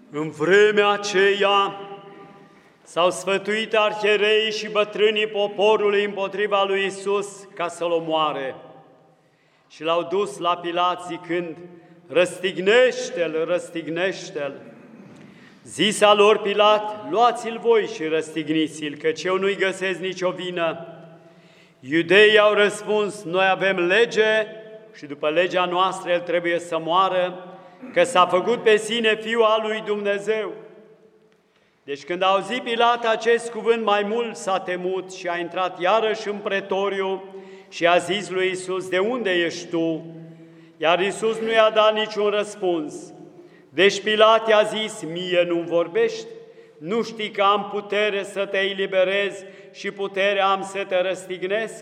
În vremea aceea s-au sfătuit arhiereii și bătrânii poporului împotriva lui Iisus ca să-L omoare și L-au dus la Pilat zicând: „Răstignește-L, răstignește-L!” Zisa lor Pilat: „Luați-L voi și răstigniți-L, căci eu nu-i găsesc nicio vină.” Iudeii au răspuns: „Noi avem lege și după legea noastră El trebuie să moară, că s-a făcut pe sine Fiul al lui Dumnezeu.” Deci când a auzit Pilat acest cuvânt, mai mult s-a temut și a intrat iarăși în pretoriu și a zis lui Iisus: „De unde ești tu?” Iar Iisus nu i-a dat niciun răspuns. Deci Pilat i-a zis: „Mie nu-mi vorbești? Nu știi că am putere să te eliberez și putere am să te răstignesc?”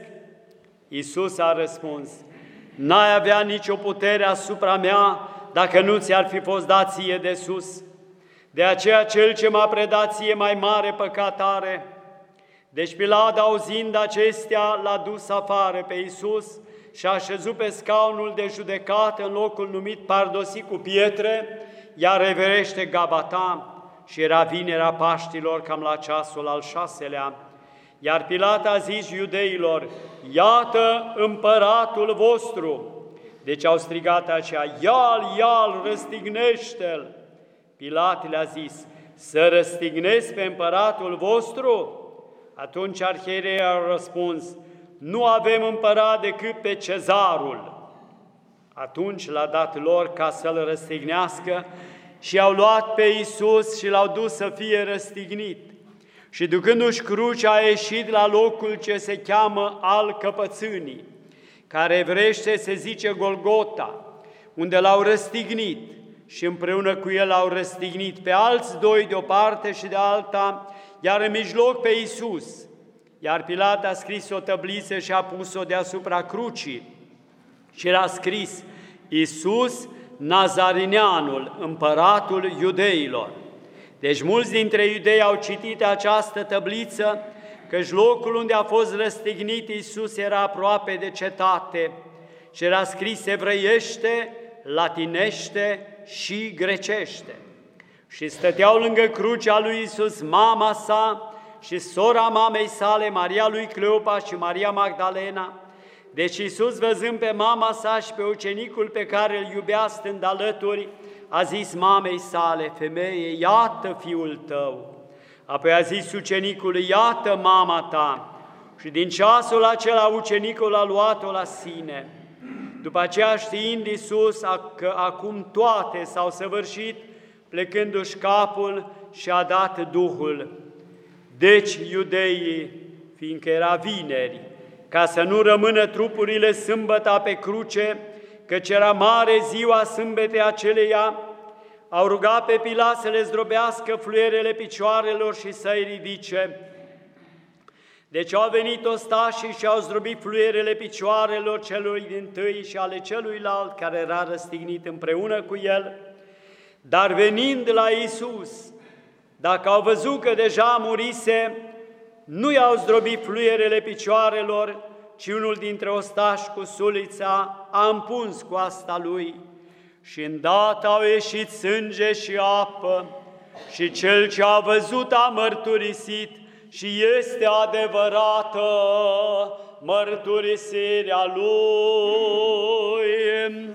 Iisus a răspuns: „N-ai avea nicio putere asupra mea dacă nu ți-ar fi fost dat ție de sus. De aceea cel ce m-a predat ție mai mare păcat are.” Deci Pilat, auzind acestea, l-a dus afară pe Iisus și a așezut pe scaunul de judecată în locul numit Pardosit cu pietre, iar reverește Gabata, și era vinerea Paștilor, cam la ceasul al 6-lea. Iar Pilat a zis iudeilor: „Iată împăratul vostru!” Deci au strigat aceia: „Ia-l, ia-l, răstignește-l!” Pilat le-a zis: „Să răstignesc pe împăratul vostru?” Atunci arhiereii au răspuns: „Nu avem împărat decât pe Cezarul.” Atunci l-a dat lor ca să-l răstignească și au luat pe Iisus și l-au dus să fie răstignit. Și ducându-și crucea a ieșit la locul ce se cheamă al Căpățânii, care evrește se zice Golgota, unde l-au răstignit și împreună cu el au răstignit pe alți doi de o parte și de alta, iar în mijloc pe Iisus. Iar Pilat a scris o tăbliță și a pus-o deasupra crucii și l-a scris: „Iisus Nazarineanul, împăratul iudeilor.” Deci mulți dintre iudei au citit această tăbliță, căci locul unde a fost răstignit Iisus era aproape de cetate și era scris evreiește, latinește și grecește. Și stăteau lângă crucea lui Iisus mama sa și sora mamei sale, Maria lui Cleopa și Maria Magdalena. Deci Iisus, văzând pe mama sa și pe ucenicul pe care îl iubea stând alături, a zis mamei sale: „Femeie, iată fiul tău.” Apoi a zis ucenicului: „Iată mama ta.” Și din ceasul acela ucenicul a luat-o la sine. După aceea, știind Iisus că acum toate s-au săvârșit, plecându-și capul, și-a dat Duhul. Deci iudeii, fiindcă era vineri, ca să nu rămână trupurile sâmbăta pe cruce, căci era mare ziua sâmbetei aceleia, au rugat pe Pilat să le zdrobească fluierele picioarelor și să-i ridice. Deci au venit ostașii și au zdrobit fluierele picioarelor celui dintâi și ale celuilalt care era răstignit împreună cu el. Dar venind la Iisus, dacă au văzut că deja murise, nu i-au zdrobit fluierele picioarelor, ci unul dintre ostași cu sulița a împuns coasta lui și îndată au ieșit sânge și apă și cel ce a văzut a mărturisit și este adevărată mărturisirea lui.